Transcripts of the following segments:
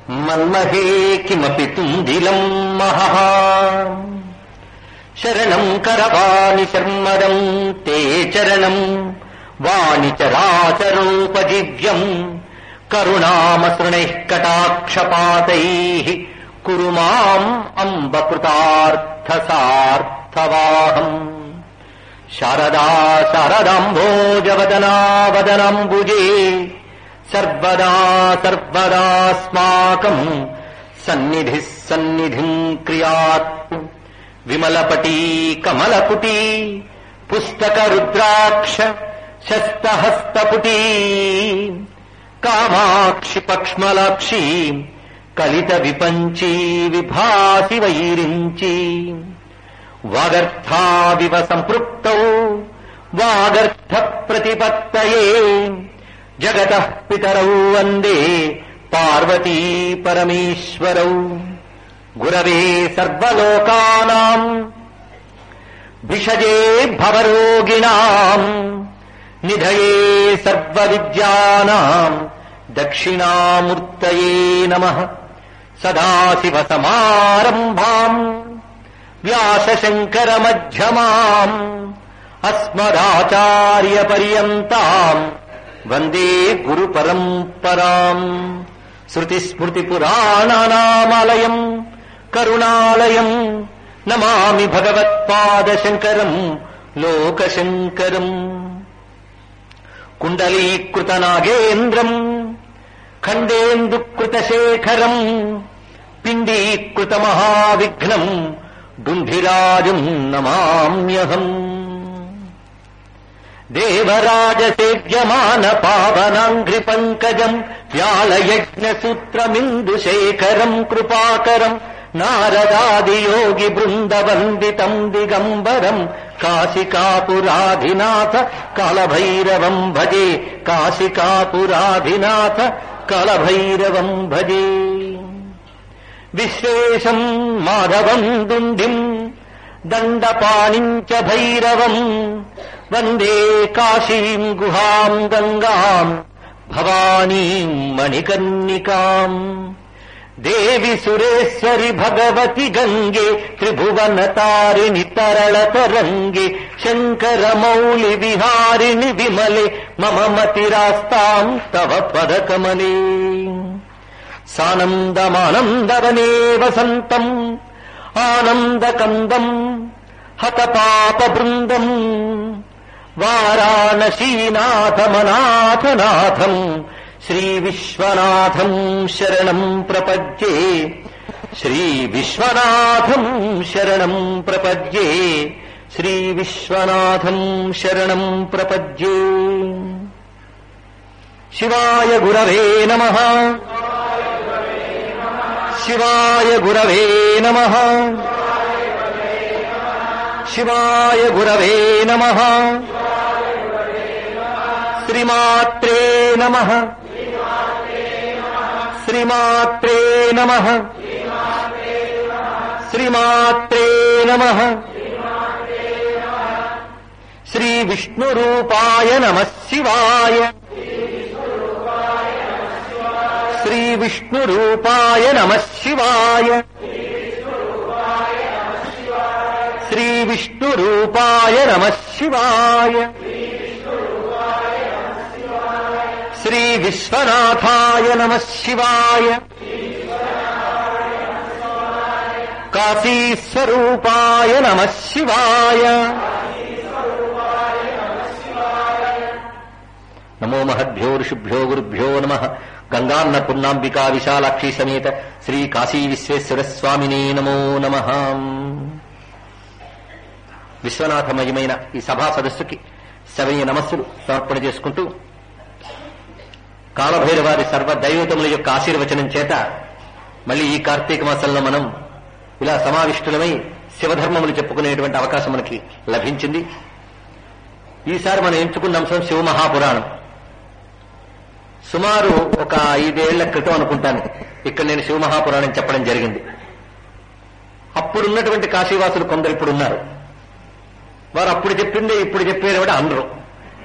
మన్మహే కిమపి తుందిలం మహః శరణం కరవాణి శర్మదం తే చరణం వాణి చరాచరోపజీవ్యం కరుణామసృణైః కటాక్షపాతైః కురు మాం అంబ కృతార్థసార్థవాహం. శారదా శారదాంభోజవదనా వదనాంబుజే సర్వదా సర్వదాస్మాకం సన్నిధిః సన్నిధిం క్రియాత్. విమలపటీ కమలపుటీ పుస్తక రుద్రాక్ష శస్తహస్తపుటీ కామాక్షి పక్ష్మలాక్షి కలిత విపంచీ విభాసి వైరించి. వాగర్థావివ సంపృక్తౌ వాగర్థ ప్రతిపత్తయే జగతః పితరౌ వందే పార్వతీ పరమేశ్వరౌ. గురవే సర్వలోకానాం భిషజే భవరోగిణాం నిధయే సర్వవిద్యానాం దక్షిణామూర్తయే నమః. సదాశివ సమారంభాం వ్యాసశంకర మధ్యమాం అస్మదాచార్య పర్యంతాం వందే గురు పరంపరాం. శృతి స్మృతి పురాణానామాలయం కరుణాలయం నమామి భగవత్పాదశంకరం లోకశంకరం. కుండలీకృత నాగేంద్రం ఖండేందుకృతశేఖరం పిండీకృత మహావిఘ్నం డుంభిరాజం నమామ్యహం. దేవరాజసేవ్యమాన పావనాంఘ్రి పంకజం వ్యాళయజ్ఞసూత్రమిందుశేఖరం కృపాకరం నారదాదియోగి బృందవందితం దిగంబరం కాశికాపురాధినాథ కాలభైరవం భజే కాశికాపురాధినాథ కాలభైరవం భజే. విశ్వేశం మాధవం దుండిం దండపాణిం చ భైరవం వందే కాశీం గుహాం గంగాం భవానీం మణికర్ణికాం. దేవి సురేశ్వరి భగవతి గంగే త్రిభువన తారిణి తరళ తరంగే శంకరమౌళి విహారిణి విమలే మమ మతిరాస్తాం తవ పదకమలే. సానందమానందవనే వసంతం ఆనందకందం హతపాప బృందం వారాణసీనాథమనాథనాథం శ్రీ విశ్వనాథం శరణం ప్రపద్యే. శ్రీ విశ్వనాథం శరణం ప్రపద్యే. శ్రీ విశ్వనాథం శరణం ప్రపద్యే. శివాయ గురవే నమః. శివాయ గురవే నమః. శివాయ గురవే నమః. శ్రీమాత్రే నమః. శ్రీమాత్రే నమః. శ్రీమాత్రే నమః. శ్రీ విష్ణురూపాయ నమః శివాయ. శ్రీ విష్ణురూపాయ నమః శివాయ. శ్రీ విష్ణురూపాయ నమః శివాయ. శ్రీ విశ్వనాథాయ నమః శివాయ. కాశీస్వరూపాయ నమః శివాయ. నమో మహద్భ్యో ఋషిభ్యో గురుభ్యో నమః. గంగాన్న పూర్ణాంబికా విశాలాక్షి సమేత శ్రీ కాశీ విశ్వేశ్వర స్వామినే నమో నమః. విశ్వనాథమయమైన ఈ సభా సదస్సుకి సవయ నమస్సులు సమర్పణ చేసుకుంటూ కాలభైరవారి సర్వదైవతముల యొక్క ఆశీర్వచనం చేత మళ్ళీ ఈ కార్తీక మాసంలో మనం ఇలా సమావిష్టులమై శివధర్మములు చెప్పుకునేటువంటి అవకాశం మనకి లభించింది. ఈసారి మనం ఎంచుకున్న అంశం శివమహాపురాణం. సుమారు ఒక 5 ఏళ్ల క్రితం అనుకుంటాను ఇక్కడ నేను శివమహాపురాణం చెప్పడం జరిగింది. అప్పుడున్నటువంటి కాశీవాసులు కొందరు ఇప్పుడున్నారు. వారు అప్పుడు చెప్పిందే ఇప్పుడు చెప్పేది కూడా అనరు.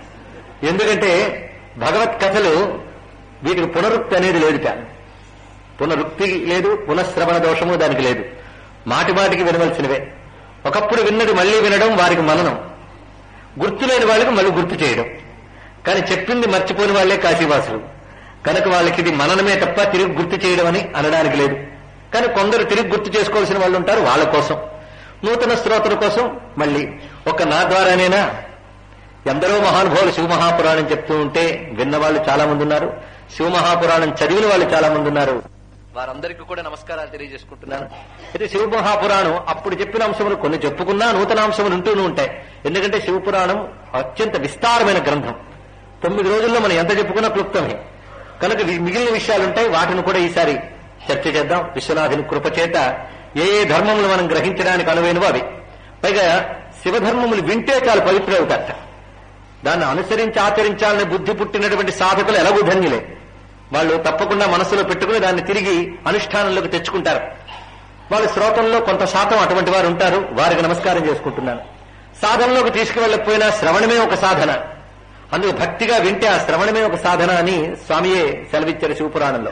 ఎందుకంటే భగవత్ కథలు వీటికి పునరుక్తి అనేది లేదుట. పునరుక్తి లేదు, పునఃశ్రవణ దోషము దానికి లేదు. మాటి మాటికి వినవలసినవే. ఒకప్పుడు విన్నది మళ్లీ వినడం వారికి మననం, గుర్తులేని వాళ్ళకి మళ్ళీ గుర్తు చేయడం. కానీ చెప్పింది మర్చిపోని వాళ్లే కాశీవాసులు కనుక వాళ్ళకి ఇది మననమే తప్ప తిరిగి గుర్తు చేయడం అని అనడానికి లేదు. కానీ కొందరు తిరిగి గుర్తు చేసుకోవాల్సిన వాళ్ళు ఉంటారు. వాళ్ళ కోసం, నూతన శ్రోతల కోసం మళ్ళీ ఒక నా ద్వారానేనా ఎందరో మహానుభావులు శివమహాపురాణం చెప్తూ ఉంటే విన్నవాళ్లు చాలా మంది ఉన్నారు. శివమహాపురాణం చదివిన వాళ్ళు చాలా మంది ఉన్నారు. వారందరికీ కూడా నమస్కారాలు తెలియజేసుకుంటున్నాను. అయితే శివమహాపురాణం అప్పుడు చెప్పిన అంశములు కొన్ని చెప్పుకున్నా నూతన అంశములు ఉంటూనే ఉంటాయి. ఎందుకంటే శివపురాణం అత్యంత విస్తారమైన గ్రంథం. 9 రోజుల్లో మనం ఎంత చెప్పుకున్నా క్లుప్తమే. కనుక మిగిలిన విషయాలుంటాయి. వాటిని కూడా ఈసారి చర్చ చేద్దాం. విశ్వనాథుని కృపచేత ఏ ఏ ధర్మములు మనం గ్రహించడానికి అనువైనవో అవి. పైగా శివధర్మములు వింటే చాలా పవిత్రవుతారట. దాన్ని అనుసరించి ఆచరించాలనే బుద్ధి పుట్టినటువంటి సాధకులు ఎలాగూ ధన్యులే. వాళ్ళు తప్పకుండా మనసులో పెట్టుకుని దాన్ని తిరిగి అనుష్ఠానంలోకి తెచ్చుకుంటారు. వాళ్ళ శ్రోతంలో కొంత శాతం అటువంటి వారు ఉంటారు. వారికి నమస్కారం చేసుకుంటున్నాను. సాధనలోకి తీసుకువెళ్ళకపోయినా శ్రవణమే ఒక సాధన. అందుకు భక్తిగా వింటే ఆ శ్రవణమే ఒక సాధన అని స్వామియే సెలవిచ్చారు శివపురాణంలో.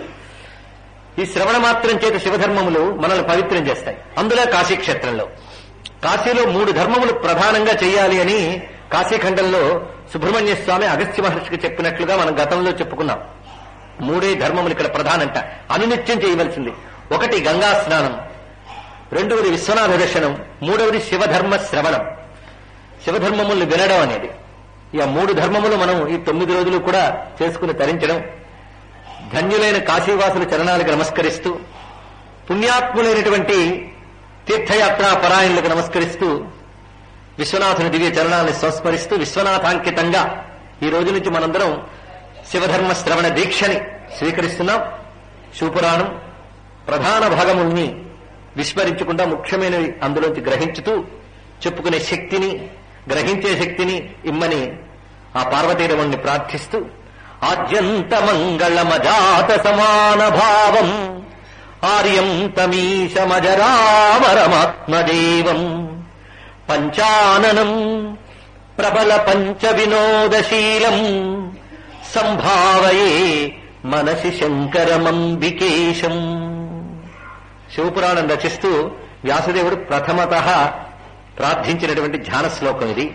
ఈ శ్రవణ మాత్రం చేత శివధర్మములు మనల్ని పవిత్రం చేస్తాయి. అందులో కాశీక్షేత్రంలో కాశీలో 3 ధర్మములు ప్రధానంగా చేయాలి అని కాశీఖండంలో సుబ్రహ్మణ్య స్వామి అగస్త్య మహర్షికి చెప్పినట్లుగా మనం గతంలో చెప్పుకున్నాం. 3 ధర్మములు ఇక్కడ ప్రధానంట, అనునిత్యం చేయవలసింది. 1 గంగా స్నానం, 2వది విశ్వనాథ దర్శనం, 3వది శివధర్మ శ్రవణం, శివధర్మములను వినడం అనేది. ఈ 3 ధర్మములు మనం ఈ 9 రోజులు కూడా చేసుకుని తరించడం. ధన్యులైన కాశీవాసుల చరణాలకు నమస్కరిస్తూ, పుణ్యాత్ములైనటువంటి తీర్థయాత్రా పరాయణులకు నమస్కరిస్తూ, విశ్వనాథుని దివ్య చరణాలను సంస్మరిస్తూ విశ్వనాథాంకితంగా ఈ రోజు నుంచి మనందరం శివధర్మ శ్రవణ దీక్షని స్వీకరిస్తున్నాం. శివపురాణం ప్రధాన భాగముల్ని విస్మరించకుండా ముఖ్యమైనవి అందులోంచి గ్రహించుతూ చెప్పుకునే శక్తిని, గ్రహించే శక్తిని ఇమ్మని ఆ పార్వతీరమణ్ణి ప్రార్థిస్తూ, ఆద్యంత మంగళమజాత సమాన భావం ఆర్యం తమీశమజరామరమాత్మదేవం పంచాననం ప్రబల పంచ వినోదశీలం సంభావయే మనసి శంకరమంబికేశం. శివపురాణం రచిస్తూ వ్యాసదేవుడు ప్రథమతః ప్రార్థించినటువంటి ధ్యాన శ్లోకం ఇది.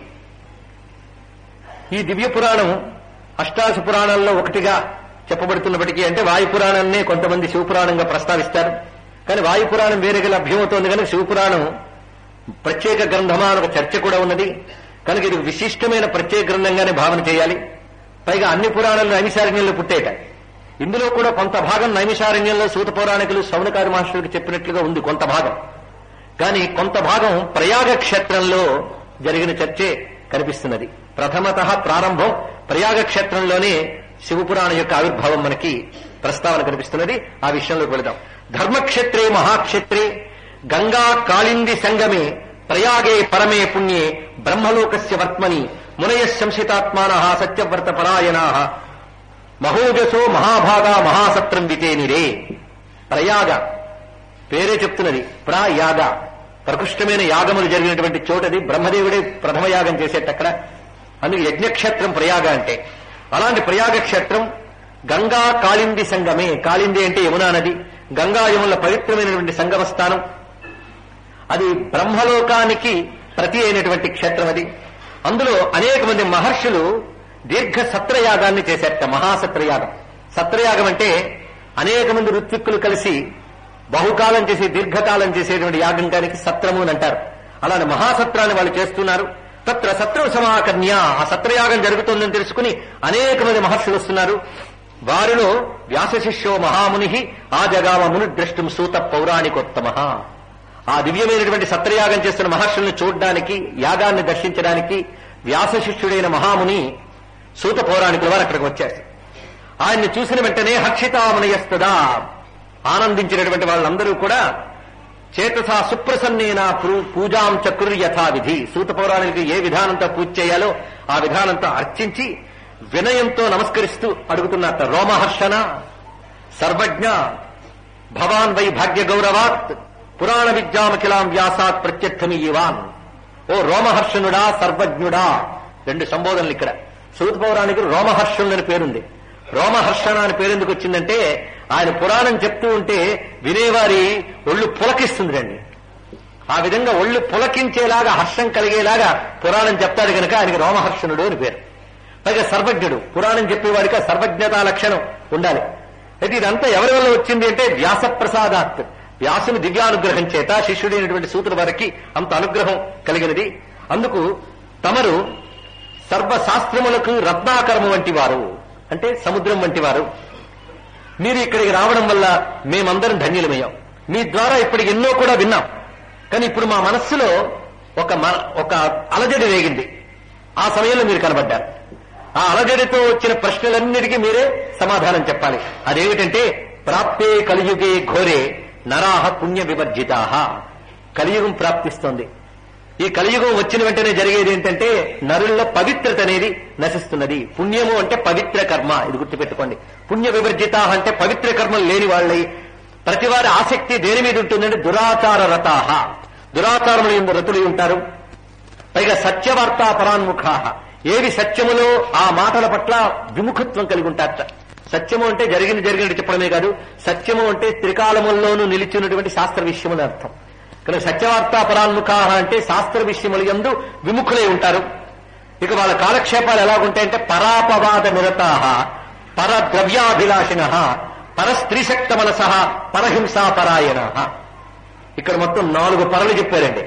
ఈ దివ్య పురాణం అష్టాదశ పురాణాల్లో ఒకటిగా చెప్పబడుతున్నప్పటికీ, అంటే వాయుపురాణాన్నే కొంతమంది శివపురాణంగా ప్రస్తావిస్తారు. కానీ వాయుపురాణం వేరేగా లభ్యమవుతోంది కనుక శివపురాణం ప్రత్యేక గ్రంథమా అని ఒక చర్చ కూడా ఉన్నది. కనుక ఇది విశిష్టమైన ప్రత్యేక గ్రంథంగానే భావన చేయాలి. పైగా అన్ని పురాణాలు నైమిషారణ్యంలో పుట్టేట. ఇందులో కూడా కొంత భాగం నైమిషారణ్యంలో సూత పౌరాణికులు శౌనకాది మహర్షులకు చెప్పినట్లుగా ఉంది కొంత భాగం. కానీ కొంత భాగం ప్రయాగ క్షేత్రంలో జరిగిన చర్చే కనిపిస్తున్నది. ప్రథమతః ప్రారంభం ప్రయాగ క్షేత్రంలోనే శివపురాణం యొక్క ఆవిర్భావం మనకి ప్రస్తావన కనిపిస్తున్నది. ఆ విషయంలోకి వెళదాం. ధర్మక్షేత్రే మహాక్షేత్రే గంగా కాళింది సంగమే ప్రయాగే పరమే పుణ్యే బ్రహ్మలోకస్య వర్త్మని మునయ సంశితాత్మానః సత్యవ్రత పరాయణాః మహోజసో మహాభాగా మహాసత్రం వితేనిరే. ప్రయాగ పేరే చెప్తున్నది. ప్రయాగ ప్రకృష్టమైన యాగములు జరిగినటువంటి చోటది. బ్రహ్మదేవుడే ప్రథమ యాగం చేసేటక్కడ. అందుకు యజ్ఞక్షేత్రం ప్రయాగ అంటే. అలాంటి ప్రయాగ క్షేత్రం గంగా కాళింది సంగమే. కాళింది అంటే యమునా నది. గంగా యముల పవిత్రమైనటువంటి సంగమ స్థానం అది. బ్రహ్మలోకానికి ప్రతి అయినటువంటి క్షేత్రం అది. అందులో అనేక మంది మహర్షులు దీర్ఘ సత్రయాగాన్ని చేశారట. మహాసత్రయాగం. సత్రయాగం అంటే అనేక మంది ఋత్విక్కులు కలిసి బహుకాలం చేసి దీర్ఘకాలం చేసేటువంటి యాగం కానికి సత్రము అని అంటారు. అలానే మహాసత్రాన్ని వాళ్ళు చేస్తున్నారు. తత్ర సత్రం సమాకన్య. ఆ సత్రయాగం జరుగుతుందని తెలుసుకుని అనేక మంది మహర్షులు వస్తున్నారు. వారిలో వ్యాసశిష్యో మహాముని ఆ జగామ ముని ద్రష్టం సూత పౌరాణికోత్తమ. ఆ దివ్యమైనటువంటి సత్రయాగం చేస్తున్న మహర్షుల్ని చూడడానికి, యాగాన్ని దర్శించడానికి వ్యాసశిష్యుడైన మహాముని సూత పౌరాణికుల వారు అక్కడికి వచ్చారు. ఆయన్ని చూసిన వెంటనే హర్షితామనయస్తదా ఆనందించినటువంటి వాళ్ళందరూ కూడా చేతసా సుప్రసన్నేనా పూజాం చక్రు యథావిధి. సూత పౌరాణికి ఏ విధానంతో పూజ చేయాలో ఆ విధానంతో అర్చించి వినయంతో నమస్కరిస్తూ అడుగుతున్నట్ట. రోమహర్షణ సర్వజ్ఞ భవాన్ వై భాగ్య గౌరవాత్ పురాణ విద్యామఖిలాం వ్యాసాత్ ప్రత్యర్థమీయవాన్. ఓ రోమహర్షణుడా, సర్వజ్ఞుడా. 2 సంబోధనలు ఇక్కడ. సూత పౌరాణికుడు రోమహర్షణులని పేరుంది. రోమహర్షణ అని పేరెందుకు వచ్చిందంటే ఆయన పురాణం చెప్తూ ఉంటే వినేవారి ఒళ్ళు పులకిస్తుంది రండి. ఆ విధంగా ఒళ్ళు పులకించేలాగా హర్షం కలిగేలాగా పురాణం చెప్తాడు కనుక ఆయనకి రోమహర్షణుడు అని పేరు. పైగా సర్వజ్ఞుడు. పురాణం చెప్పేవాడికి ఆ సర్వజ్ఞతా లక్షణం ఉండాలి. అయితే ఇదంతా ఎవరి వల్ల వచ్చింది అంటే వ్యాస ప్రసాదాత్, వ్యాసుని దివ్యానుగ్రహం చేత శిష్యుడైనటువంటి సూతుల వారికి అంత అనుగ్రహం కలిగినది. అందుకు తమరు సర్వశాస్త్రములకు రత్నాకరము వంటి వారు, అంటే సముద్రం వంటి వారు. మీరు ఇక్కడికి రావడం వల్ల మేమందరం ధన్యులమయ్యాం. మీ ద్వారా ఇప్పటికి ఎన్నో కూడా విన్నాం. కానీ ఇప్పుడు మా మనస్సులో ఒక అలజడి రేగింది. ఆ సమయంలో మీరు కనబడ్డారు. ఆ అలజడితో వచ్చిన ప్రశ్నలన్నిటికీ మీరే సమాధానం చెప్పాలి. అదేమిటంటే ప్రాప్తే కలియుగే ఘోరే నరాహ పుణ్య వివర్జితాహ. కలియుగం ప్రాప్తిస్తోంది. ఈ కలియుగం వచ్చిన వెంటనే జరిగేది ఏంటంటే నరుల్లో పవిత్రత అనేది నశిస్తున్నది. పుణ్యము అంటే పవిత్ర కర్మ, ఇది గుర్తుపెట్టుకోండి. పుణ్య వివర్జితాహ అంటే పవిత్ర కర్మలు లేని వాళ్ళై ప్రతివారి ఆసక్తి దేని మీద ఉంటుందంటే దురాచార రతాహ, దురాచారములు ఎందు రతులు ఉంటారు. పైగా సత్యవార్తా పరాన్ముఖాహ, ఏవి సత్యములో ఆ మాటల పట్ల విముఖత్వం కలిగి ఉంటారట. సత్యము అంటే జరిగినట్టు చెప్పడమే కాదు, సత్యము అంటే త్రికాలముల్లోనూ నిలిచినటువంటి శాస్త్ర విషయములు అర్థం. కానీ సత్యవార్తా పరాన్ముఖాహ అంటే శాస్త్ర విషయములు యందు విముఖులై ఉంటారు. ఇక వాళ్ళ కాలక్షేపాలు ఎలాగుంటాయంటే పరాపవాద నిరతాహ, పరద్రవ్యాభిలాషిణ, పరస్త్రీశక్త మనసః, పరహింసాపరాయణ. ఇక్కడ మొత్తం 4 పరలు చెప్పారండి.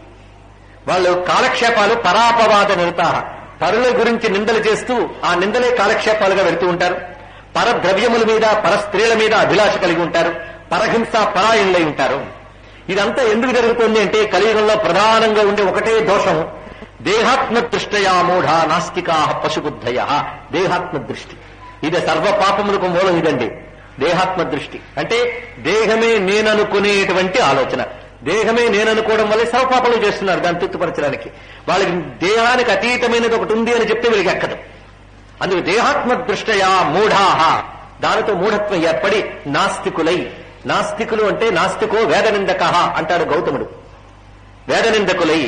వాళ్ళు కాలక్షేపాలు పరాపవాద నిరతాహ, పరుల గురించి నిందలు చేస్తూ ఆ నిందలే కాలక్షేపాలుగా వెళుతూ ఉంటారు. పరద్రవ్యముల మీద, పరస్త్రీల మీద అభిలాష కలిగి ఉంటారు. పరహింసా పరాయణులై ఉంటారు. ఇదంతా ఎందుకు జరుగుతుంది అంటే కలియుగంలో ప్రధానంగా ఉండే ఒకటే దోషం, దేహాత్మ దృష్టయా మూఢ నాస్తికా పశుబుద్ధయ. దేహాత్మ దృష్టి ఇది సర్వ పాపములకు మూలం. ఇదండి దేహాత్మ దృష్టి అంటే దేహమే నేననుకునేటువంటి ఆలోచన. దేహమే నేననుకోవడం వల్ల సర్వపాపలు చేస్తున్నారు దాన్ని తృప్తిపరచడానికి. వాళ్ళకి దేహానికి అతీతమైనది ఒకటి ఉంది అని చెప్తే వీళ్ళకి ఎక్కదు. అందుకు దేహాత్మ దృష్టయా మూఢాహ, దానితో మూఢత్వం ఏర్పడి నాస్తికులై. నాస్తికులు అంటే నాస్తికో వేదనిందక అంటాడు గౌతముడు. వేదనిందకులై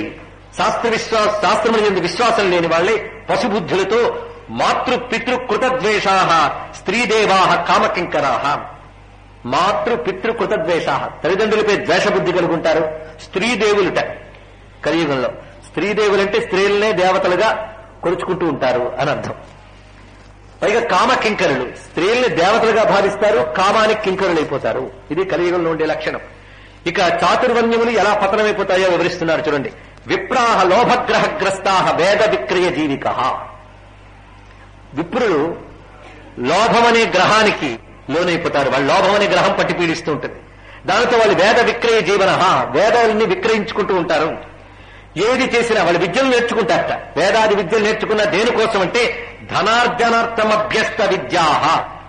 శాస్త్రముల యందు విశ్వాసం లేని వాళ్ళే పశుబుద్ధులతో మాతృ పితృ కృతద్వేషాహ స్త్రీదేవాహ కామకింకరాహ. మాతృ పితృ కృతద్వేషాహ, తల్లిదండ్రులపై ద్వేషబుద్ధి కలిగి ఉంటారు. స్త్రీదేవులుట కలియుగంలో. స్త్రీదేవులంటే స్త్రీలనే దేవతలుగా కొలుచుకుంటూ ఉంటారు అని అర్థం. పైగా కామకింకరులు, స్త్రీల్ని దేవతలుగా భావిస్తారు, కామానికి కింకరులైపోతారు. ఇది కలియుగంలో ఉండే లక్షణం. ఇక చాతుర్వర్ణ్యములు ఎలా పతనమైపోతాయో వివరిస్తున్నారు చూడండి. విప్రాహ లోభగ్రహగ్రస్తాహ వేద విక్రయ జీవిక. విప్రులు లోభమనే గ్రహానికి లోనైపోతారు. వాళ్ళు లోభం అనే గ్రహం పట్టి పీడిస్తూ ఉంటుంది. దానితో వాళ్ళు వేద విక్రయ జీవన, వేదాలని విక్రయించుకుంటూ ఉంటారు. ఏది చేసినా వాళ్ళు విద్యలు నేర్చుకుంటారట. వేదాది విద్యలు నేర్చుకున్న దేనికోసం అంటే ధనార్జనార్థమభ్యస్త విద్యాహ.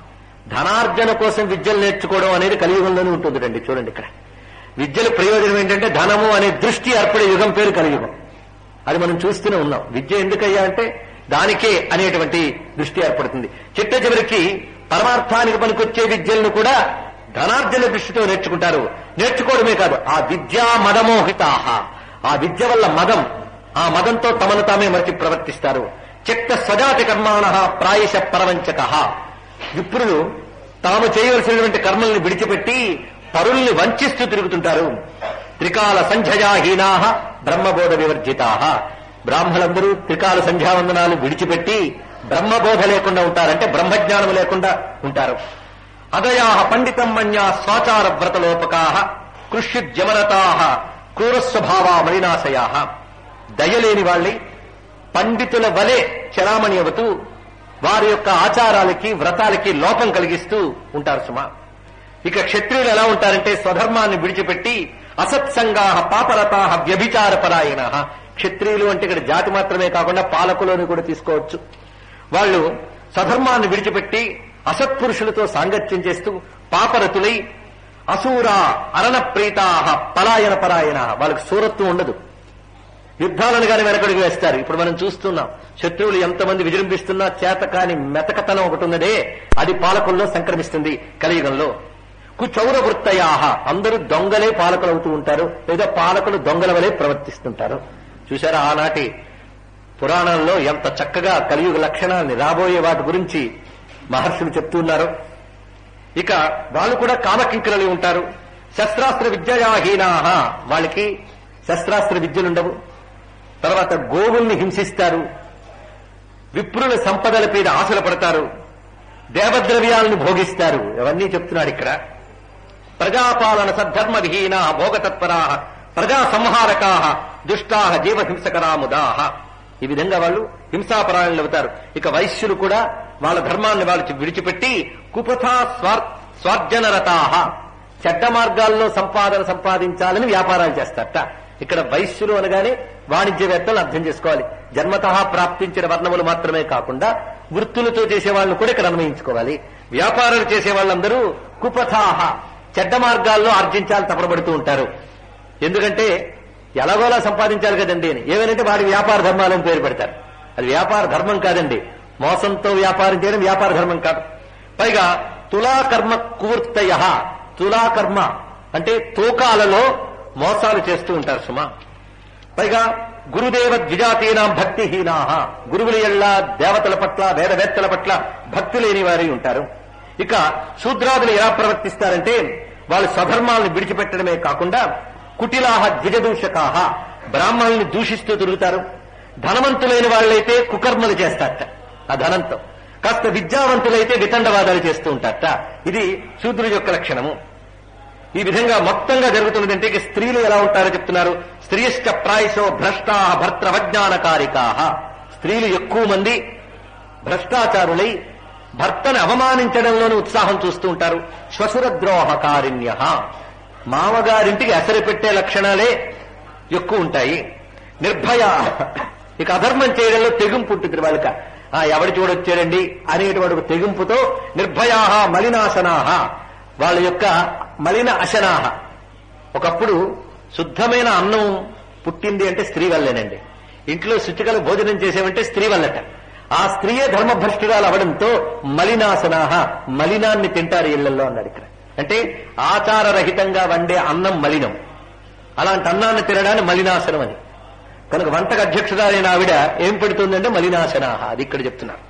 ధనార్జన కోసం విద్యలు నేర్చుకోవడం అనేది కలియుగంలోనే ఉంటుంది రండి. చూడండి ఇక్కడ విద్యల ప్రయోజనం ఏంటంటే ధనము అనే దృష్టి ఏర్పడే యుగం పేరు కలియుగం. అది మనం చూస్తూనే ఉన్నాం. విద్య ఎందుకయ్యా అంటే దానికే అనేటువంటి దృష్టి ఏర్పడుతుంది. చిట్ట చివరికి పరమార్థానికి పనికొచ్చే విద్యలను కూడా ధనార్జన దృష్టితో నేర్చుకుంటారు. నేర్చుకోవడమే కాదు, ఆ విద్యా మదమోహితాహ, ఆ విద్య వల్ల మదం, ఆ మదంతో తమను తామే మరిచి ప్రవర్తిస్తారు. త్యక్త స్వజాతి కర్మాణ ప్రాయశ పరవంచక. విప్రులు తాము చేయవలసినటువంటి కర్మల్ని విడిచిపెట్టి పరుల్ని వంచిస్తూ తిరుగుతుంటారు. త్రికాల సంధ్యయాహీనా బ్రహ్మబోధ వివర్జితా. బ్రాహ్మణులందరూ త్రికాల సంధ్యావందనాలు విడిచిపెట్టి బ్రహ్మబోధ లేకుండా ఉంటారంటే బ్రహ్మజ్ఞానం లేకుండా ఉంటారు. అదయా పండితం మన్యా స్వాచార వ్రతలోపకా కృష్యుజ్యమనతా క్రూరస్వభావా మలినాశయా. దయలేని వాళ్ళై పండితుల వలె చలామణి అవుతూ వారి యొక్క ఆచారాలకి వ్రతాలకి లోపం కలిగిస్తూ ఉంటారు సుమా. ఇక క్షత్రియులు ఎలా ఉంటారంటే స్వధర్మాన్ని విడిచిపెట్టి అసత్సంగా పాపరతా వ్యభిచార పరాయణ. క్షత్రియులు అంటే ఇక్కడ జాతి మాత్రమే కాకుండా పాలకులను కూడా తీసుకోవచ్చు. వాళ్ళు స్వధర్మాన్ని విడిచిపెట్టి అసత్పురుషులతో సాంగత్యం చేస్తూ పాపరతులై అసూర అరణ ప్రీతా పలాయన పరాయణ. వాళ్ళకి సూరత్వం ఉండదు. యుద్ధాలను గాని వెనకడుగు వేస్తారు. ఇప్పుడు మనం చూస్తున్నాం శత్రువులు ఎంతమంది విజృంభిస్తున్నా చేతకాని మెతకతనం ఒకటి ఉన్నదే, అది పాలకుల్లో సంక్రమిస్తుంది కలియుగంలో. కుచౌర వృత్తయాహ, అందరూ దొంగలే పాలకులు అవుతూ ఉంటారు, లేదా పాలకులు దొంగల వలె ప్రవర్తిస్తుంటారు. చూశారా ఆనాటి పురాణాల్లో ఎంత చక్కగా కలియుగ లక్షణాన్ని రాబోయే వాటి గురించి మహర్షులు చెప్తున్నారు. ఇక వాళ్ళు కూడా కామకింకరులు ఉంటారు. శస్త్రాస్త్ర విద్యయాహీనాహ, వాళ్ళకి శస్త్రాస్త్ర విద్యలుండవు. తర్వాత గోవుల్ని హింసిస్తారు, విప్రుల సంపదల మీద ఆశలు పడతారు, దేవద్రవ్యాలను భోగిస్తారు. ఇవన్నీ చెప్తున్నాడు ఇక్కడ. ప్రజాపాలన సద్ధర్మ విహీనా భోగతత్పరా ప్రజా సంహారకా దుష్టా జీవహింసకరాముదాహ. ఈ విధంగా వాళ్ళు హింసాపరాయణులు అవుతారు. ఇక వైశ్యులు కూడా వాళ్ళ ధర్మాన్ని వాళ్ళు విడిచిపెట్టి కుపథా స్వార్జనరతాహ, చెడ్డ మార్గాల్లో సంపాదించాలని వ్యాపారాలు చేస్తారట. ఇక్కడ వైశ్యులు అనగానే వాణిజ్యవేత్తలు అర్థం చేసుకోవాలి. జన్మతః ప్రాప్తించిన వర్ణములు మాత్రమే కాకుండా వృత్తులతో చేసే వాళ్ళను కూడా ఇక్కడ అన్వయించుకోవాలి. వ్యాపారాలు చేసే వాళ్ళందరూ కుపథాహ, చెడ్డ మార్గాల్లో ఆర్జించాలని తపడబడుతూ ఉంటారు. ఎందుకంటే ఎలాగోలా సంపాదించాలి కదండి అని. ఏమనంటే వాడి వ్యాపార ధర్మాలని పేరు పెడతారు. అది వ్యాపార ధర్మం కాదండి. మోసంతో వ్యాపారం చేయడం వ్యాపార ధర్మం కాదు. పైగా తులాకర్మ కువృత్తయ, తులాకర్మ అంటే తూకాలలో మోసాలు చేస్తూ ఉంటారు సుమా. పైగా గురుదేవ ద్విజాతీనాం భక్తిహీనా, గురువుల ఎళ్ళ దేవతల పట్ల వేదవేత్తల పట్ల భక్తి లేని వారి ఉంటారు. ఇక శూద్రాదులు ఎలా ప్రవర్తిస్తారంటే వాళ్ళు స్వధర్మాలను విడిచిపెట్టడమే కాకుండా కుటిలాహ ద్విజదూషకాహ, బ్రాహ్మణుల్ని దూషిస్తూ తిరుగుతారు. ధనవంతులైన వాళ్ళైతే కుకర్మలు చేస్తారట. ఆ ధనంతో కాస్త విద్యావంతులైతే వితండవాదాలు చేస్తూ ఉంటారట. ఇది శూద్రుడి యొక్క లక్షణము. ఈ విధంగా మొత్తంగా జరుగుతున్నదంటే ఇక స్త్రీలు ఎలా ఉంటారో చెప్తున్నారు. స్త్రీశ్చ ప్రాయశో భ్రష్టా భర్తృవజ్ఞానకారికా, స్త్రీలు ఎక్కువ మంది భ్రష్టాచారులై భర్తను అవమానించడంలోని ఉత్సాహం చూస్తూ ఉంటారు. శ్వశురద్రోహకారిణ్య, మామగారింటికి అసలు పెట్టే లక్షణాలే ఎక్కువ ఉంటాయి. నిర్భయ, ఇక అధర్మం చేయడంలో తెగింపు ఉంటుంది వాళ్ళక. ఎవడి చూడొచ్చాడండి అనేటువంటి తెగింపుతో నిర్భయా మలినాశనాహ, వాళ్ళ యొక్క మలిన అశనాహ. ఒకప్పుడు శుద్ధమైన అన్నం పుట్టింది అంటే స్త్రీ వల్లేనండి. ఇంట్లో శుచికల భోజనం చేసేవంటే స్త్రీ వల్లట. ఆ స్త్రీయే ధర్మభ్రష్టురాలు అవడంతో మలినాశనాహ, మలినాన్ని తింటారు ఇళ్లలో అన్నాడు ఇక్కడ. అంటే ఆచారరహితంగా వండే అన్నం మలినం. అలాంటి అన్నాన్ని తినడాన్ని మలినాశనం అని. కనుక వంటకు అధ్యక్షురాలైన ఆవిడ ఏం పెడుతుందంటే మలినాశనాహ, అది ఇక్కడ చెప్తున్నారు.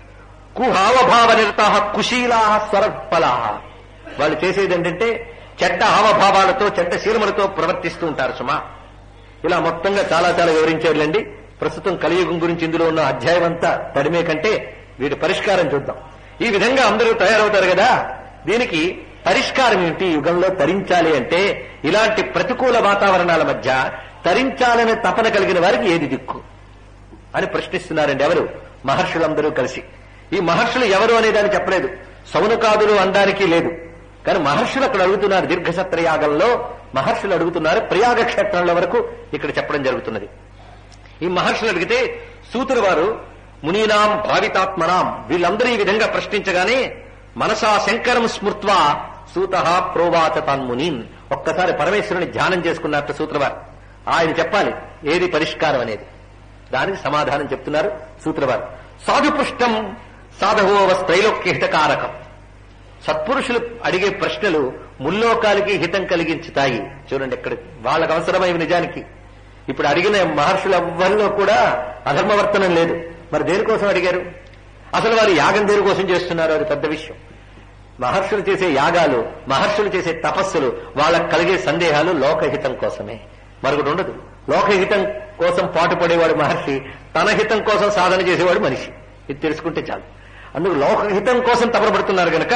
కుహావభావ నిరతాహ కుశీలాహ స్వరఫలాహ, వాళ్ళు చేసేది ఏంటంటే చెడ్డ హావభావాలతో చెడ్డ శీలములతో ప్రవర్తిస్తూ ఉంటారు సుమా. ఇలా మొత్తంగా చాలా చాలా వివరించారులేండి. ప్రస్తుతం కలియుగం గురించి ఇందులో ఉన్న అధ్యాయం అంతా తడిమే కంటే వీటి పరిష్కారం చూద్దాం. ఈ విధంగా అందరూ తయారవుతారు కదా, దీనికి పరిష్కారం ఏంటి? యుగంలో తరించాలి అంటే ఇలాంటి ప్రతికూల వాతావరణాల మధ్య తరించాలనే తపన కలిగిన వారికి ఏది దిక్కు అని ప్రశ్నిస్తున్నారండి. ఎవరు? మహర్షులందరూ కలిసి. ఈ మహర్షులు ఎవరు అనేదాన్ని చెప్పలేదు, సౌనకాదులు అనడానికి లేదు. కానీ మహర్షులు అక్కడ అడుగుతున్నారు. దీర్ఘసత్రయాగంలో మహర్షులు అడుగుతున్నారు. ప్రయాగ క్షేత్రంలో వరకు ఇక్కడ చెప్పడం జరుగుతున్నది. ఈ మహర్షులు అడిగితే సూతుల వారు మునీనాం భావితాత్మనాం, వీళ్ళందరూ ఈ విధంగా ప్రశ్నించగానే మనసా శంకరం స్మృత్వా సూత ప్రోవాచ తన్మునీన్, ఒక్కసారి పరమేశ్వరుని ధ్యానం చేసుకున్నట్టు సూత్రవారు. ఆయన చెప్పాలి ఏది పరిష్కారం అనేది. దానికి సమాధానం చెప్తున్నారు సూత్రవారు. సాధుపృష్టం సాధవోవ త్రైలోక్య హితకారకం, సత్పురుషులు అడిగే ప్రశ్నలు ముల్లోకాలకి హితం కలిగించుతాయి. చూడండి ఇక్కడ వాళ్ళకు అవసరమైనవి. నిజానికి ఇప్పుడు అడిగిన మహర్షుల ఎవ్వరిలో కూడా అధర్మవర్తనం లేదు. మరి దేనికోసం అడిగారు? అసలు వారు యాగం దేనికోసం చేస్తున్నారు? అది పెద్ద విషయం. మహర్షులు చేసే యాగాలు, మహర్షులు చేసే తపస్సులు, వాళ్ళకు కలిగే సందేహాలు లోకహితం కోసమే, మరొకటి ఉండదు. లోకహితం కోసం పాటుపడేవాడు మహర్షి, తన హితం కోసం సాధన చేసేవాడు మనిషి. ఇది తెలుసుకుంటే చాలు. అందుకు లోకహితం కోసం తపనపడుతున్నారు కనుక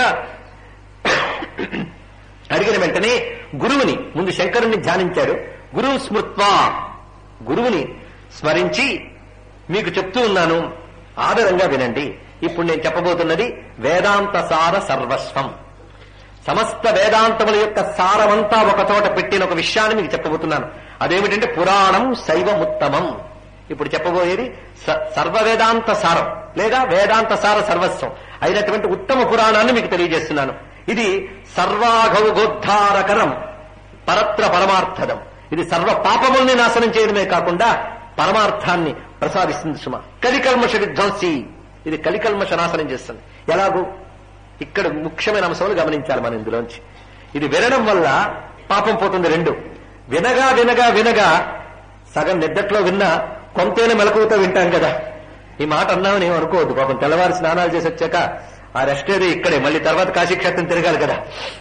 అడిగిన వెంటనే గురువుని, ముందు శంకరుణ్ణి ధ్యానించాడు. గురువు స్మృత్వా, గురువుని స్మరించి మీకు చెప్తూ ఉన్నాను, ఆదరంగా వినండి. ఇప్పుడు నేను చెప్పబోతున్నది వేదాంత సార సర్వస్వం. సమస్త వేదాంతముల యొక్క సారమంతా ఒక చోట పెట్టిన ఒక విషయాన్ని మీకు చెప్పబోతున్నాను. అదేమిటంటే పురాణం శైవముత్తమం. ఇప్పుడు చెప్పబోయేది సర్వవేదాంత సారం లేదా వేదాంత సార సర్వస్వం అయినటువంటి ఉత్తమ పురాణాన్ని మీకు తెలియజేస్తున్నాను. ఇది సర్వాఘౌగోద్ధారకరం పరత్ర పరమార్థదం. ఇది సర్వ పాపముల్ని నాశనం చేయడమే కాకుండా పరమార్థాన్ని ప్రసాదిస్తుంది సుమ. కలికల్మష విధ్వంసి, ఇది కలికల్మష నాశనం చేస్తుంది. ఎలాగూ ఇక్కడ ముఖ్యమైన అంశాలు గమనించాలి మనం ఇందులోంచి. ఇది వినడం వల్ల పాపం పోతుంది. రెండు, వినగా వినగా వినగా సగం నిద్దట్లో విన్నా కొంతైనా మెలకువతో వింటాం కదా. ఈ మాట అన్నామని ఏమనుకోవద్దు. పాపం తెల్లవారు స్నానాలు చేసి వచ్చాక ఆ రెస్ట్ ఏదో ఇక్కడే, మళ్ళీ తర్వాత కాశీక్షేత్రం తిరగాలి కదా.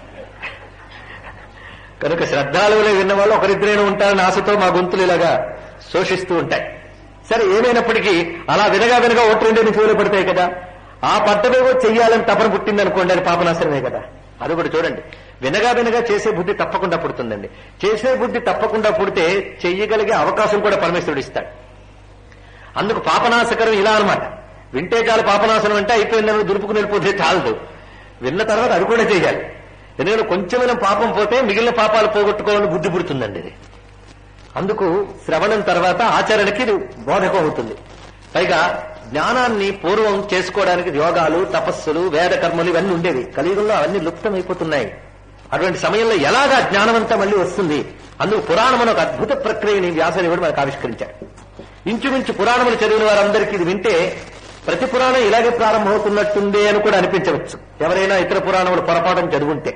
కనుక శ్రద్ధాలువులే విన్నవాళ్ళు ఒకరిద్దరైనా ఉంటారని ఆశతో మా గొంతులు ఇలాగా శోషిస్తూ ఉంటాయి. సరే, ఏమైనప్పటికీ అలా వినగా వినగా ఒకటి రెండేని చెవులు పడతాయి కదా. ఆ పడ్డమేవో చెయ్యాలని తపన పుట్టింది అనుకోండి, అది పాపనాశనమే కదా. అది కూడా చూడండి, వినగా వినగా చేసే బుద్ధి తప్పకుండా పుడుతుందండి. చేసే బుద్ధి తప్పకుండా పుడితే చెయ్యగలిగే అవకాశం కూడా పరమేశ్వరుడు ఇస్తాడు. అందుకు పాపనాశకరం ఇలా అనమాట. వింటే చాలు పాపనాశనం అంటే అయిపోయిందని దులుపుకు నిలిపోతే చాలదు, విన్న తర్వాత అది కూడా చేయాలి. ఎందుకంటే కొంచెమైనా పాపం పోతే మిగిలిన పాపాలు పోగొట్టుకోవాలని బుద్ధి పుడుతుందండి ఇది. అందుకు శ్రవణం తర్వాత ఆచరణకి ఇది బోధకం అవుతుంది. పైగా జ్ఞానాన్ని పూర్వం చేసుకోవడానికి యోగాలు, తపస్సులు, వేద కర్మలు ఇవన్నీ ఉండేవి. కలియుగంలో అవన్నీ లుప్తం అయిపోతున్నాయి. అటువంటి సమయంలో ఎలాగా జ్ఞానమంతా మళ్ళీ వస్తుంది? అందుకు పురాణం ఒక అద్భుత ప్రక్రియని వ్యాసదేవుడు మనకు ఆవిష్కరించాడు. ఇంచుమించు పురాణములు చదివిన వారందరికీ ఇది వింటే ప్రతి పురాణం ఇలాగే ప్రారంభమవుతున్నట్టుందే అని కూడా అనిపించవచ్చు. ఎవరైనా ఇతర పురాణములు పొరపాఠం చదువుంటే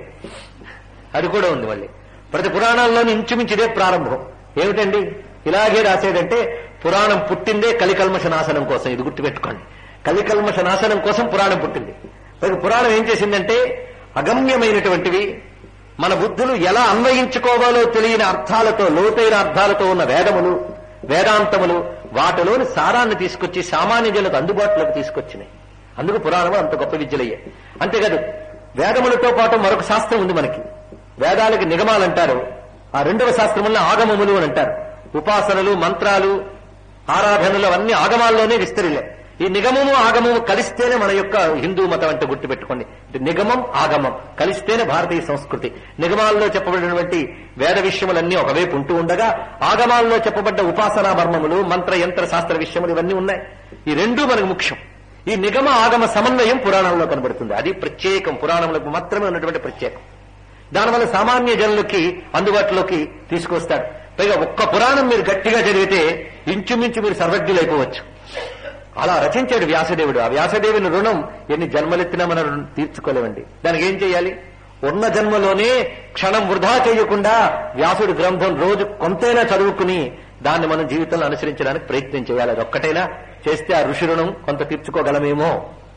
అది కూడా ఉంది. మళ్ళీ ప్రతి పురాణాల్లోని ఇంచుమించు ఇదే ప్రారంభం. ఏమిటండి ఇలాగే రాసేదంటే, పురాణం పుట్టిందే కలికల్మష నాశనం కోసం. ఇది గుర్తుపెట్టుకోండి, కలికల్మష నాశనం కోసం పురాణం పుట్టింది. పైగా పురాణం ఏం చేసిందంటే, అగమ్యమైనటువంటివి మన బుద్ధులు ఎలా అన్వయించుకోవాలో తెలియని అర్థాలతో, లోతైన అర్థాలతో ఉన్న వేదములు, వేదాంతములు, వాటిలోని సారాన్ని తీసుకొచ్చి సామాన్య జనులకు అందుబాటులోకి తీసుకొచ్చినాయి. అందుకు పురాణము అంత గొప్ప విద్యలయ్యాయి. అంతేకాదు, వేదములతో పాటు మరొక శాస్త్రం ఉంది మనకి. వేదాలకి నిగమాలంటారు, ఆ రెండవ శాస్త్రములను ఆగమములు అని అంటారు. ఉపాసనలు, మంత్రాలు, ఆరాధనలు అవన్నీ ఆగమాల్లోనే విస్తరిలే. ఈ నిగమము ఆగమము కలిస్తేనే మన యొక్క హిందూ మతం అంటే గుర్తుపెట్టుకోండి. నిగమం ఆగమం కలిస్తేనే భారతీయ సంస్కృతి. నిగమాల్లో చెప్పబడినటువంటి వేద విషయములన్నీ ఒకవైపు ఉంటూ ఉండగా, ఆగమాల్లో చెప్పబడ్డ ఉపాసనా మర్మములు, మంత్ర యంత్ర శాస్త్ర విషయములు ఇవన్నీ ఉన్నాయి. ఈ రెండూ మనకు ముఖ్యం. ఈ నిగమ ఆగమ సమన్వయం పురాణంలో కనబడుతుంది. అది ప్రత్యేకం, పురాణములకు మాత్రమే ఉన్నటువంటి ప్రత్యేకం. దానివల్ల సామాన్య జనులకి అందుబాటులోకి తీసుకొస్తాడు. పైగా ఒక్క పురాణం మీరు గట్టిగా చదివితే ఇంచుమించు మీరు సర్వజ్ఞులైపోవచ్చు. అలా రచించాడు వ్యాసదేవుడు. ఆ వ్యాసదేవుని రుణం ఎన్ని జన్మలెత్తినా మనం తీర్చుకోలేమండి. దానికి ఏం చేయాలి? ఉన్న జన్మలోనే క్షణం వృధా చేయకుండా వ్యాసుడి గ్రంథం రోజు కొంతైనా చదువుకుని దాన్ని మనం జీవితంలో అనుసరించడానికి ప్రయత్నం చేయాలి. అది ఒక్కటైనా చేస్తే ఆ ఋషి రుణం కొంత తీర్చుకోగలమేమో.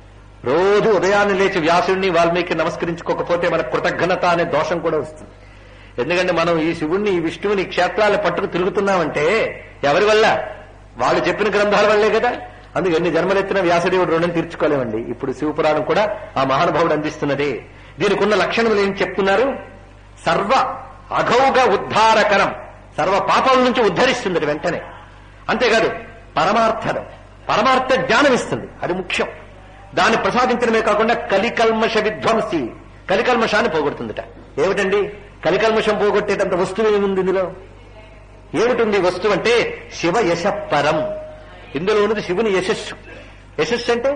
రోజు ఉదయాన్నే లేచి వ్యాసుడిని, వాల్మీకి నమస్కరించుకోకపోతే మనకు కృతజ్ఞత అనే దోషం కూడా వస్తుంది. ఎందుకంటే మనం ఈ శివుణ్ణి, ఈ విష్ణువుని, క్షేత్రాలను పట్టుకు తిరుగుతున్నామంటే ఎవరి వల్ల? వాళ్ళు చెప్పిన గ్రంథాల వల్లే కదా. అందుకు ఎన్ని జన్మలెత్తిన వ్యాసదేవుడు రుణం తీర్చుకోలేమండి. ఇప్పుడు శివపురాణం కూడా ఆ మహానుభావుడు అందిస్తున్నదే. దీనికి ఉన్న లక్షణములు ఏం చెప్తున్నారు? సర్వ అఘౌగ ఉద్ధారకరం, సర్వ పాపాల నుంచి ఉద్ధరిస్తుంది వెంటనే. అంతేకాదు పరమార్థం, పరమార్థ జ్ఞానం ఇస్తుంది. అది ముఖ్యం. దాన్ని ప్రసాదించడమే కాకుండా కలికల్మష విధ్వంసి, కలికల్మషాన్ని పోగొడుతుందట. ఏమిటండి కలికల్మషం పోగొట్టేటంత వస్తువు ఏముంది ఇందులో? ఏమిటుంది వస్తువు అంటే శివ యశ పరం. ఇందులో ఉన్నది శివుని యశస్సు. యశస్సు అంటే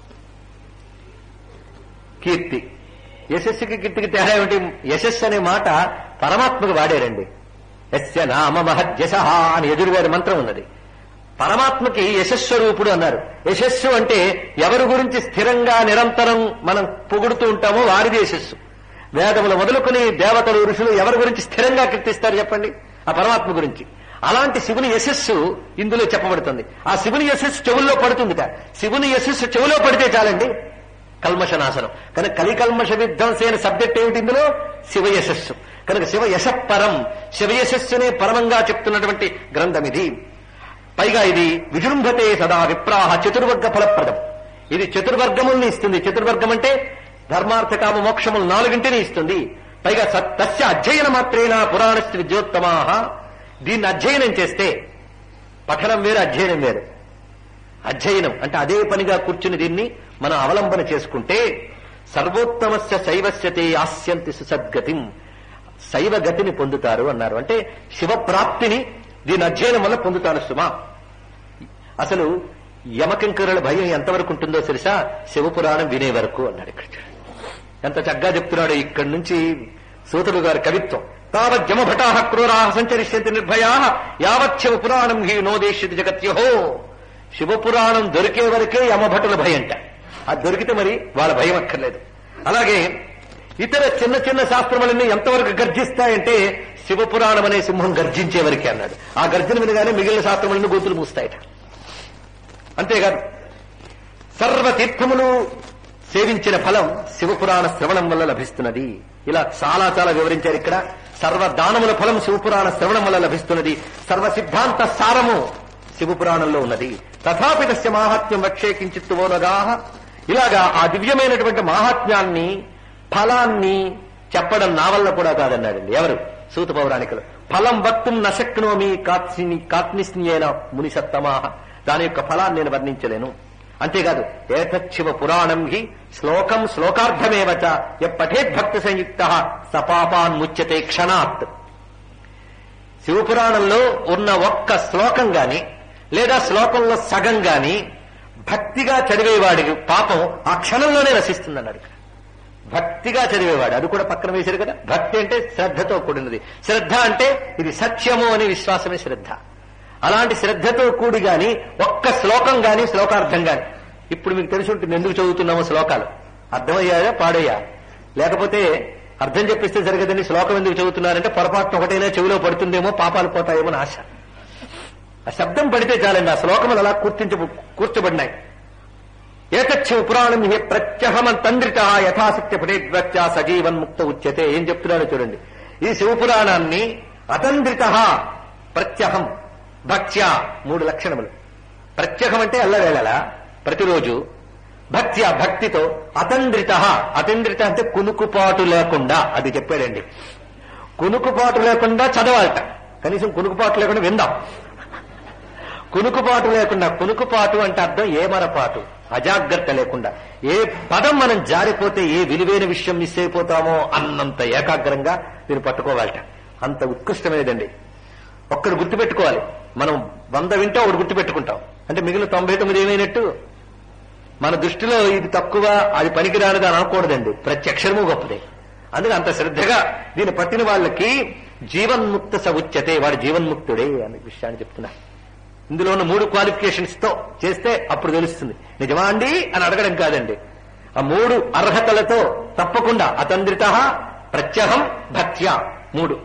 కీర్తి. యశస్సుకి కీర్తికి తేడా ఏమిటి? యశస్సు అనే మాట పరమాత్మకు వాడారండి. యస్య నామ మహద్యశ అని ఎదురుగారి మంత్రం ఉన్నది. పరమాత్మకి యశస్వరూపుడు అన్నారు. యశస్సు అంటే ఎవరి గురించి స్థిరంగా నిరంతరం మనం పొగుడుతూ ఉంటామో వారిది యశస్సు. వేదములు మొదలుకొని దేవతలు, ఋషులు ఎవరి గురించి స్థిరంగా కీర్తిస్తారు చెప్పండి? ఆ పరమాత్మ గురించి. అలాంటి శివుని యశస్సు ఇందులో చెప్పబడుతుంది. ఆ శివుని యశస్సు చెవుల్లో పడుతుందిట. శివుని యశస్సు చెవులో పడితే చాలండి కల్మష నాశనం. కనుక కలికల్మష విధ్వంసే అనే సబ్జెక్ట్ ఏమిటి ఇందులో? శివ యశస్సు. కనుక శివ యశపరం, శివ యశస్సునే పరమంగా చెప్తున్నటువంటి గ్రంథం ఇది. పైగా ఇది విజృంభతే సదా విప్రాహ చతుర్వర్గ ఫలప్రదం. ఇది చతుర్వర్గముల్ని ఇస్తుంది. చతుర్వర్గం అంటే ధర్మార్థ కామ మోక్షములు నాలుగింటిని ఇస్తుంది. పైగా తస్య అధ్యయన మాత్రేణ పురాణస్య విద్యోత్తమాః. దీన్ని అధ్యయనం చేస్తే, పఠనం వేరు, అధ్యయనం వేరు. అధ్యయనం అంటే అదే పనిగా కూర్చుని దీన్ని మనం అవలంబన చేసుకుంటే సర్వోత్తమస్య శైవస్యతే ఆస్యంతి సుసద్గతిం, శైవ గతిని పొందుతారు అన్నారు. అంటే శివప్రాప్తిని దీని అధ్యయనం వల్ల పొందుతాను సుమా. అసలు యమకింకరుల భయం ఎంతవరకు ఉంటుందో తెలుసా? శివపురాణం వినే వరకు అన్నాడు. ఇక్కడ ఎంత చక్కగా చెప్తున్నాడు. ఇక్కడి నుంచి సూతుడు గారి కవిత్వం. తావజ్జమభటా క్రూరా సంచరిష్యంతి నిర్భయా యావత్ శివపురాణం హి నోదేశ్యతి జగత్యహో. శివపురాణం దొరికే వరకే యమభటుల భయంట. అది దొరికితే మరి వాళ్ళ భయం అక్కర్లేదు. అలాగే ఇతర చిన్న చిన్న శాస్త్రములన్నీ ఎంతవరకు గర్జిస్తాయంటే శివపురాణం అనే సింహం గర్జించే వరకే అన్నాడు. ఆ గర్జన వినగానే మిగిలిన శాస్త్రములన్నీ గోతులు మూస్తాయట. అంతేకాదు సర్వ తీర్థములు సేవించిన ఫలం శివపురాణ శ్రవణం వల్ల లభిస్తున్నది. ఇలా చాలా చాలా వివరించారు ఇక్కడ. సర్వదానముల ఫలం శివపురాణ శ్రవణం వల్ల లభిస్తున్నది. సర్వ సిద్ధాంత సారము శివపురాణంలో ఉన్నది. తథాపి తస్య మాహాత్మ్యం వక్షే కించిత్ వోనగాహ. ఇలాగా ఆ దివ్యమైనటువంటి మాహాత్మ్యాన్ని ఫలాన్ని చెప్పడం నా వల్ల కూడా కాదన్నాడండి ఎవరు? సూత పౌరాణికులు. ఫలం వక్తుం నశక్నోమి కాత్నిస్న్యేన ముని సత్తమాహ. దాని యొక్క ఫలాన్ని నేను వర్ణించలేను. అంతేకాదు ఏతచ్చివ పురాణం హి శ్లోకం శ్లోకార్థమేవచ పఠేద్భక్తి సంయుక్త సపాపాన్ముచ్యతే క్షణాత్. శివపురాణంలో ఉన్న ఒక్క శ్లోకం గాని లేదా శ్లోకంలో సగం గాని భక్తిగా చదివేవాడికి పాపం ఆ క్షణంలోనే నశిస్తుందన్నాడు. భక్తిగా చదివేవాడు, అది కూడా పక్కన వేశారు కదా. భక్తి అంటే శ్రద్ధతో కూడినది. శ్రద్ధ అంటే ఇది సత్యము అనే విశ్వాసమే శ్రద్ధ. అలాంటి శ్రద్ధతో కూడి గాని ఒక్క శ్లోకం గాని శ్లోకార్థం గాని. ఇప్పుడు మీకు తెలిసి ఉంటుంది ఎందుకు చదువుతున్నామో శ్లోకాలు. అర్థమయ్యాయా పాడయ్యా? లేకపోతే అర్థం చెప్పిస్తే సరిగదని శ్లోకం ఎందుకు చదువుతున్నారంటే పొరపాటున ఒకటైనా చెవిలో పడుతుందేమో పాపాలు పోతాయేమో ఆశ. ఆ శబ్దం పడితే చాలండి. ఆ శ్లోకములు అలా కూర్చబడినాయి. ఏతచ్చివ పురాణం హే ప్రత్యహమంతండ్రిత యథాశక్తి పఠేద్వచ్చ సజీవన్ ముక్త ఉచ్యతే. ఏం చెప్తున్నాడో చూడండి. ఈ శివపురాణాన్ని అతండ్రిత ప్రత్యహం భక్త్య 3 లక్షణములు. ప్రత్యహం అంటే అల్లవేళలా ప్రతిరోజు, భక్త్య భక్తితో, అతండ్రిత అతండ్రిత అంటే కునుకుపాటు లేకుండా. అది చెప్పాడండి. కునుకుపాటు లేకుండా చదవాలట. కనీసం కునుకుపాటు లేకుండా విందాం. కునుకుపాటు లేకుండా. కునుకుపాటు అంటే అర్థం ఏమరపాటు, అజాగ్రత్త లేకుండా. ఏ పదం మనం జారిపోతే ఏ విలువైన విషయం మిస్ అయిపోతామో అన్నంత ఏకాగ్రంగా దీన్ని పట్టుకోవాలట. అంత ఉత్కృష్టమైనదండి. ఒక్కడు గుర్తుపెట్టుకోవాలి. మనం 100 వింటే ఒకటి గుర్తుపెట్టుకుంటాం అంటే మిగిలిన 99 ఏమైనట్టు? మన దృష్టిలో ఇది తక్కువ, అది పనికిరానిది అని అనకూడదండి. ప్రతి అక్షరము గొప్పదే. అందుకే అంత శ్రద్ధగా దీన్ని పట్టిన వాళ్ళకి జీవన్ముక్త సవుచ్యతే, వాడు జీవన్ముక్తుడే అనే విషయాన్ని చెప్తున్నా. ఇందులో ఉన్న 3 క్వాలిఫికేషన్స్ తో చేస్తే అప్పుడు తెలుస్తుంది. నిజమా అండి అని అడగడం కాదండి. ఆ 3 అర్హతలతో తప్పకుండా అతండ్రిత ప్రత్యహం భక్త్య 3.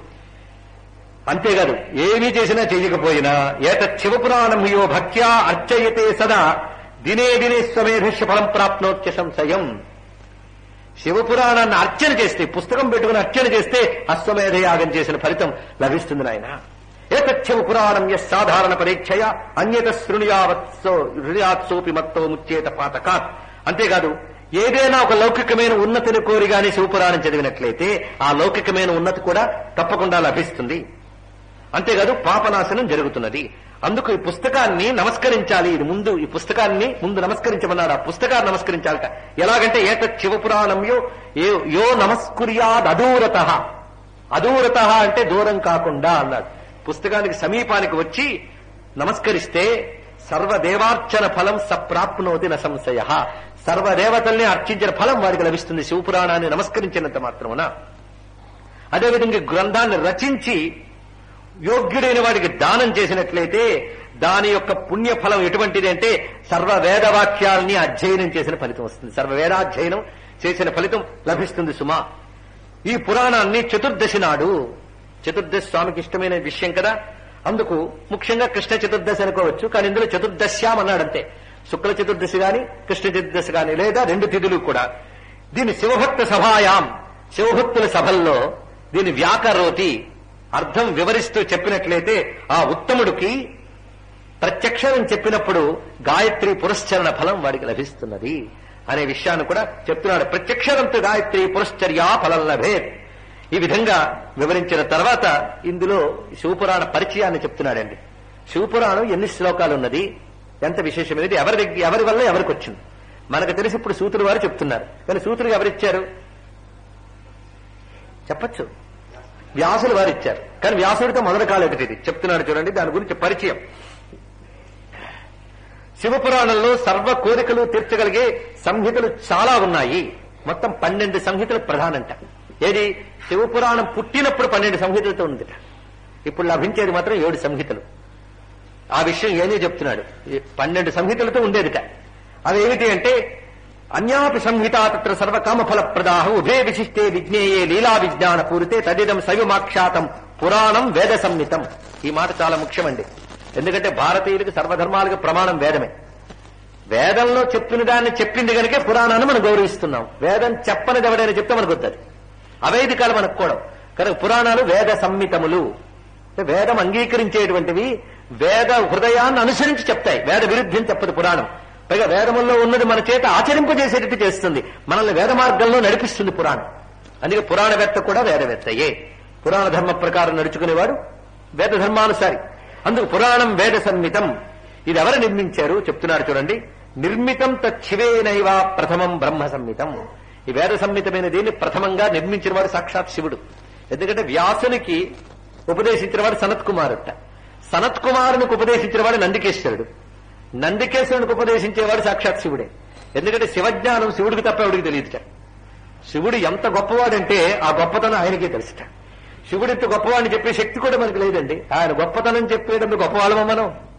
అంతేకాదు ఏమీ చేసినా చేయకపోయినా ఏతత్ శివపురాణం యో భక్త్యా అర్చయతే సదా దినే దినే స్వమేధస్య ఫలం ప్రాప్నోత్య సంశయం. శివపురాణాన్ని అర్చన చేస్తే, పుస్తకం పెట్టుకుని అర్చన చేస్తే అశ్వమేధ యాగం చేసిన ఫలితం లభిస్తుంది నాయన. ఏతత్ శివపురాణం సాధారణ పరీక్షయ అన్యత శృణుయాత్సోపి మత్తో ముచ్చేత పాతకాత్. అంతేకాదు ఏదైనా ఒక లౌకికమైన ఉన్నతిని కోరిగానే శివపురాణం చదివినట్లయితే ఆ లౌకికమైన ఉన్నతి కూడా తప్పకుండా లభిస్తుంది. అంతేకాదు పాపనాశనం జరుగుతున్నది. అందుకు ఈ పుస్తకాన్ని నమస్కరించాలి. ఇది ముందు ఈ పుస్తకాన్ని ముందు నమస్కరించమన్నాడు. ఆ పుస్తకాన్ని నమస్కరించాలట. ఎలాగంటే ఏతత్ శివపురాణం యో నమస్కుర్యాద్ అదూరత. అదూరత అంటే దూరం కాకుండా అన్నాడు. పుస్తకానికి సమీపానికి వచ్చి నమస్కరిస్తే సర్వదేవార్చన ఫలం సప్రాప్నోతి న సంశయ. సర్వదేవతల్ని అర్చించిన ఫలం వారికి లభిస్తుంది శివపురాణాన్ని నమస్కరించినంత మాత్రమున. అదేవిధంగా గ్రంథాన్ని రచించి యోగ్యుడైన వాడికి దానం చేసినట్లయితే దాని యొక్క పుణ్యఫలం ఎటువంటిది అంటే సర్వవేదవాక్యాల్ని అధ్యయనం చేసిన ఫలితం వస్తుంది. సర్వవేదాధ్యయనం చేసిన ఫలితం లభిస్తుంది సుమా. ఈ పురాణాన్ని చతుర్దశి నాడు, చతుర్దశి స్వామికి ఇష్టమైన విషయం కదా, అందుకు ముఖ్యంగా కృష్ణ చతుర్దశి అనుకోవచ్చు. కానీ ఇందులో చతుర్దశ్యాం అన్నాడంతే. శుక్ల చతుర్దశి గాని కృష్ణ చతుర్దశి గాని లేదా 2 తిథులు కూడా. దీన్ని శివభక్త సభాయాం, శివభక్తుల సభల్లో దీన్ని వ్యాకరోతి అర్థం వివరిస్తూ చెప్పినట్లయితే ఆ ఉత్తముడికి ప్రత్యక్షరం చెప్పినప్పుడు గాయత్రి పురస్చరణ ఫలం వాడికి లభిస్తున్నది అనే విషయాన్ని కూడా చెప్తున్నాడు. ప్రత్యక్షరంతో గాయత్రి పురశ్చర్యా ఫలం లభేత్. ఈ విధంగా వివరించిన తర్వాత ఇందులో శివపురాణ పరిచయాన్ని చెప్తున్నాడండి. శివపురాణం ఎన్ని శ్లోకాలు ఉన్నది, ఎంత విశేషమైనది, ఎవరి వల్ల ఎవరికి వచ్చింది మనకు తెలిసి ఇప్పుడు సూతులు వారు చెప్తున్నారు. కానీ సూతులు ఎవరిచ్చారు చెప్పచ్చు, వ్యాసులు వారు ఇచ్చారు. కానీ వ్యాసుడితో మొదటి కాలేది ఇది చెప్తున్నాడు చూడండి. దాని గురించి పరిచయం. శివపురాణంలో సర్వ కోరికలు తీర్చగలిగే సంహితలు చాలా ఉన్నాయి. మొత్తం 12 సంహితలు ప్రధానంట. ఏది శివపురాణం పుట్టినప్పుడు 12 సంహితలతో ఉంది. ఇప్పుడు లభించేది మాత్రం 7 సంహితలు. ఆ విషయం ఏమీ చెప్తున్నాడు. 12 సంహితలతో ఉండేదిట. అవేమిటి అంటే అన్యాపి సంహిత తత్ర సర్వకామఫల ప్రదాహ ఉభే విశిష్టే విజ్ఞేయే లీలా విజ్ఞాన పూరితే తదిదం శైవమాఖ్యాతం పురాణం వేద సంహితం. ఈ మాట చాలా ముఖ్యమండి. ఎందుకంటే భారతీయులకు సర్వధర్మాలకు ప్రమాణం వేదమే. వేదంలో చెప్పిన దాన్ని చెప్పింది కనుక పురాణాన్ని మనం గౌరవిస్తున్నాం. వేదం చెప్పనిది ఎవడైనా చెప్తే మనకు వద్దు. అవైదికాలు మనకు కూడా కనుక పురాణాలు వేద సంహితములు. వేదం అంగీకరించేటువంటివి, వేద హృదయాన్ని అనుసరించి చెప్తాయి. వేద విరుద్ధం చెప్పదు పురాణం. పైగా వేదముల్లో ఉన్నది మన చేత ఆచరింపజేసేటట్టు చేస్తుంది, మనల్ని వేద మార్గంలో నడిపిస్తుంది పురాణం. అందుకే పురాణవేత్త కూడా వేదవేత్తయే. పురాణ ధర్మ ప్రకారం నడుచుకునేవాడు వేద ధర్మానుసారి. అందుకు పురాణం వేద సంహితం. ఇది ఎవరు నిర్మించారు చెప్తున్నారు చూడండి. నిర్మితం తచ్చివేనైవ ప్రథమం బ్రహ్మ సంహితం. ఈ వేద సంహితమైన దీన్ని ప్రథమంగా నిర్మించిన వాడు సాక్షాత్ శివుడు. ఎందుకంటే వ్యాసునికి ఉపదేశించిన వాడు సనత్ కుమారుట. సనత్ కుమారునికి ఉపదేశించిన వాడు నందికేశ్వరుడు. నందికేశ్వరునికి ఉపదేశించేవాడు సాక్షాత్ శివుడే. ఎందుకంటే శివజ్ఞానం శివుడికి తప్ప ఎవడికి తెలియదుట. శివుడు ఎంత గొప్పవాడంటే ఆ గొప్పతనం ఆయనకే తెలుసుట. శివుడు ఇంత గొప్పవాడిని చెప్పే శక్తి కూడా మనకు లేదండి. ఆయన గొప్పతనం చెప్పేటందుకు గొప్పవాళ్ళమా మనం?